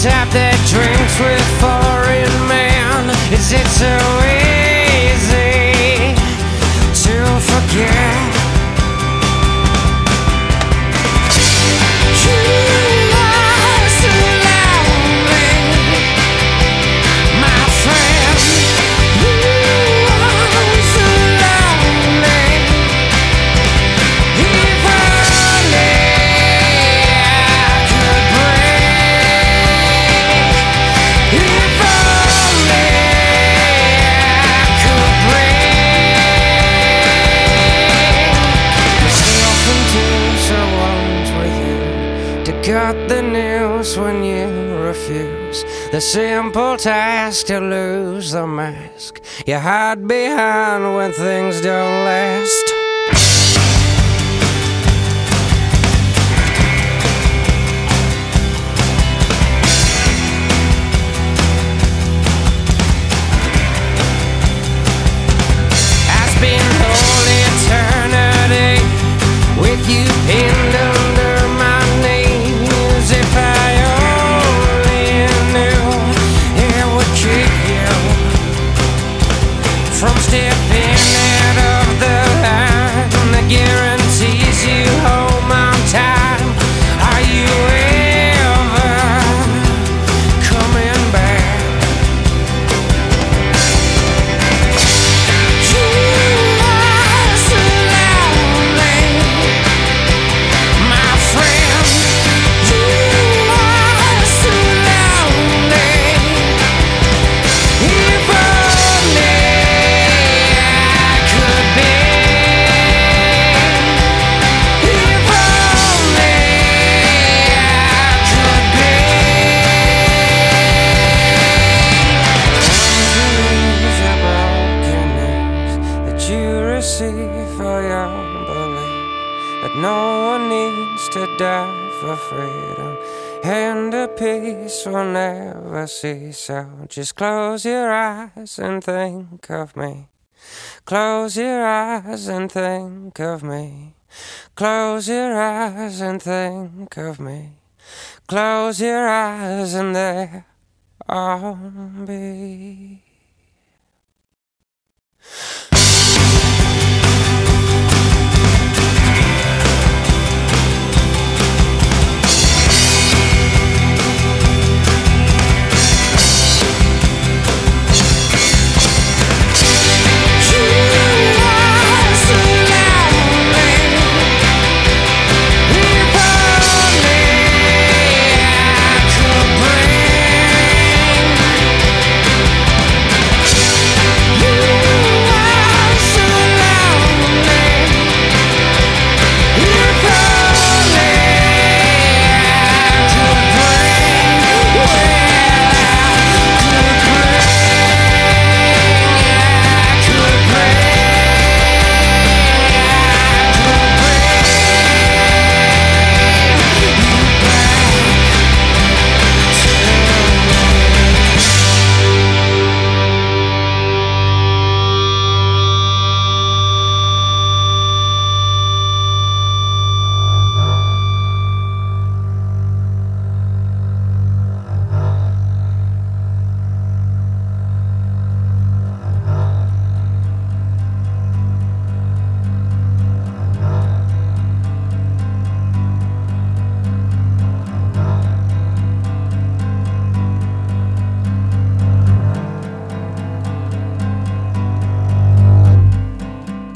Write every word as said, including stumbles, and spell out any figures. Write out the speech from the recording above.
type that drinks with foreign men. Is it so easy to forget? Got the news when you refuse the simple task to lose the mask you hide behind when things don't last. I spent whole eternity with you pinned under my knee. If I only knew it would keep you from stepping out of the line that guarantees you home on time. Are you ever coming back? You are so lonely, my friend. For your belief that no one needs to die for freedom, and a peace will never cease. So just close your eyes and think of me. Close your eyes and think of me. Close your eyes and think of me. Close your eyes and there I'll be.